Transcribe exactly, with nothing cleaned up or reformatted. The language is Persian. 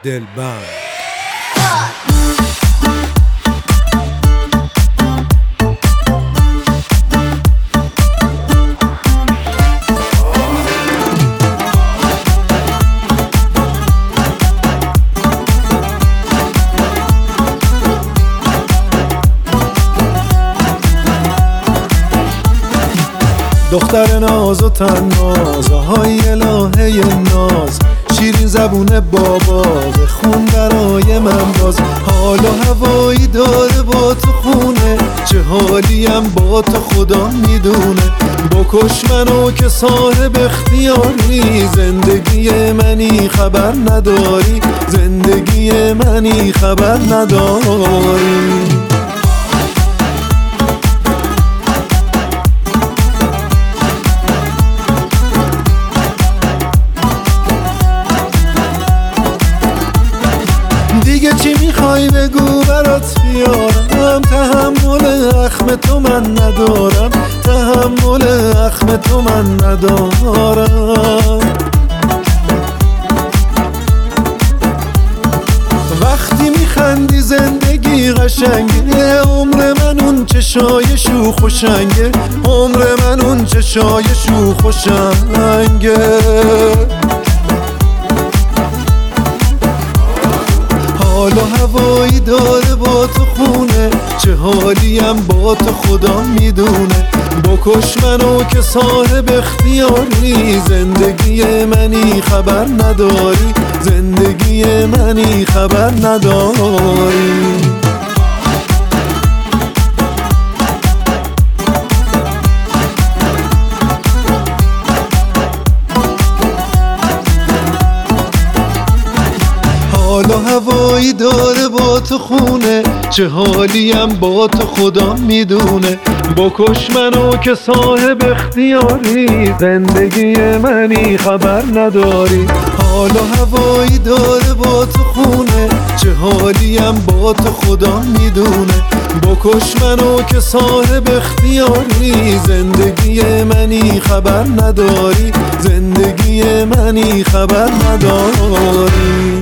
دلبند. دختر ناز و تناز های الهه ناز، شیرین زبون بابا بخون برای من باز. حال و هوایی داره با تو خونه، چه حالیم با تو خدا میدونه. بکش منو که صاحب اختیاری، زندگی منی خبر نداری، زندگی منی خبر نداری. دیگه چی میخوای بگو برات بیارم، تحمل اخم تو من ندارم، تحمل اخم تو من ندارم. وقتی میخندی زندگی قشنگه، عمر من اون چشای شوخ و شنگه، عمر من اون چشای شوخ و شنگه. حال و هوایی داره با تو خونه، چه حالیم با تو خدا میدونه. بکش منو که صاحب اختیاری، زندگی منی خبر نداری، زندگی منی خبر نداری. حال و هوایی داره با تو خونه، چه حالیم با تو خدا میدونه. بکش منو که صاحب اختیاری، زندگی منی خبر نداری. حال و هوایی داره با تو خونه، چه حالیم با تو خدا میدونه. بکش منو که صاحب اختیاری، زندگی منی خبر نداری، زندگی منی خبر نداری.